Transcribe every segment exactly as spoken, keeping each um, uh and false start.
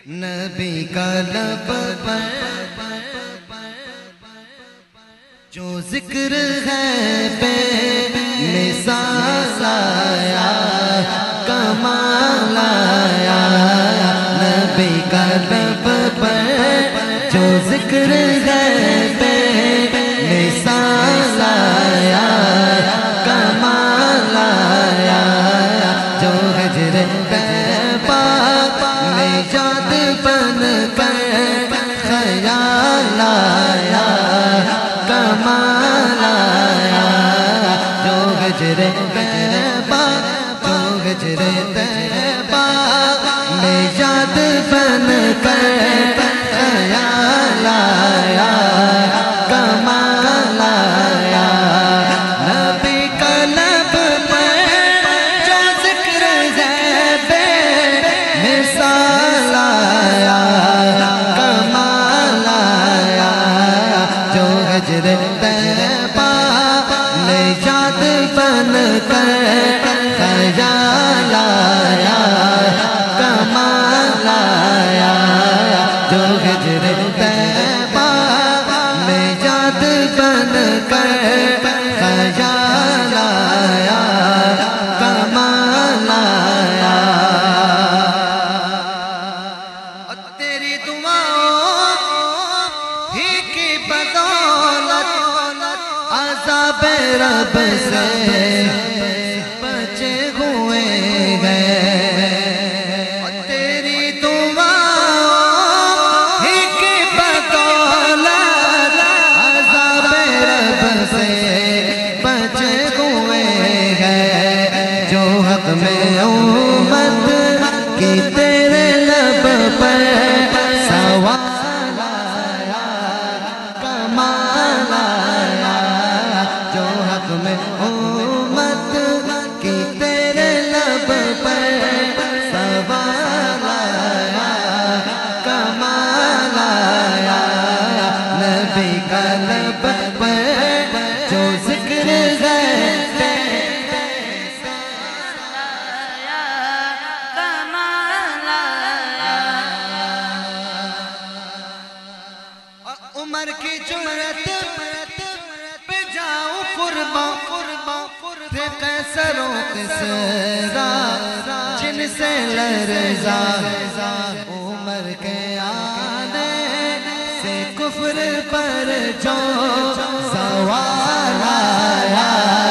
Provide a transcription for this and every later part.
نبی کا لب پر جو ذکر ہے بے مثال آیا، کمال آیا۔ نبی کا لب پر جو ذکر ہے بے مثال آیا، کمال آیا۔ جو ہجر طیبہ میں یاد بن کر خیال آیا، کمال آیا۔ جو ہجر طیبہ جو ہجر طیبہ میں یاد بن کر خیال آیا، کمال آیا۔ نبی کا لب پر جو ذکر ہے بے مثال آیا، کمال آیا۔ جو ہجر طیبہ میں یاد بن کر خیال آیا، کمال آیا۔ جو ہجر طیبہ میں یاد بن کر خیال آیا، کمال آیا۔ اور تیری دعاؤں ہی کی بدولت عذاب رب سے بچے ہوئے گئے۔ اور تیری دعاؤں ہی کی بدولت عذاب رب سے بچے ہوئے گئے۔ جو حق میں امت کی تیرے لب پر سوال آیا، کمال آیا۔ جو حق میں امت کی تیرے لب پر سوال آیا، کمال آیا۔ نبی کا لب پر جو ذکر ہے عمر کی جرت پہ جاؤ قرباں، تھے قیصر و کسریٰ جن سے لرزا۔ عمر کے آنے سے کفر پر جو سوال آیا،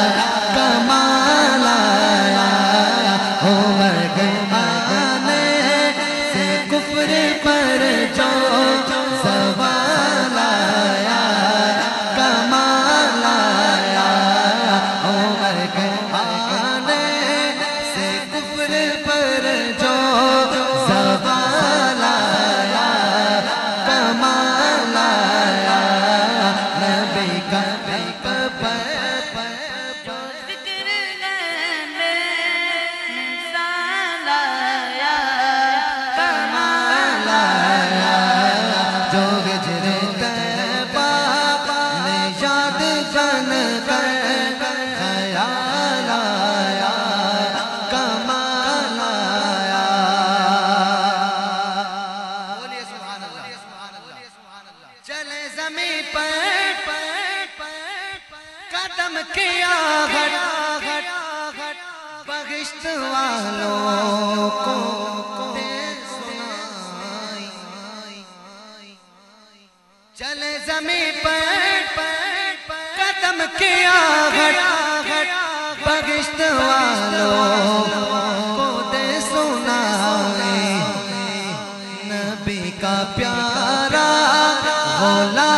کمال آیا۔ عمر کے آنے سے کفر پر جو سوال آیا، کمال آیا۔ عمر کے آنے سے کفر پر جو سوال آیا، کمال آیا۔ نبی کا لب پر جو ذکر ہے بے مثال آیا، کمال آیا۔ جو ہجر طیبہ میں یاد بن کر خیال آیا، کمال آیا۔ بولیے سبحان اللہ۔ چلے زمین پر قدم کیا گھٹ بہشت والوں کو دے سنائی۔ چلے زمین پر قدم کیا گھٹ بہشت والوں کو دے سنائی۔ نبی کا پیارا غلام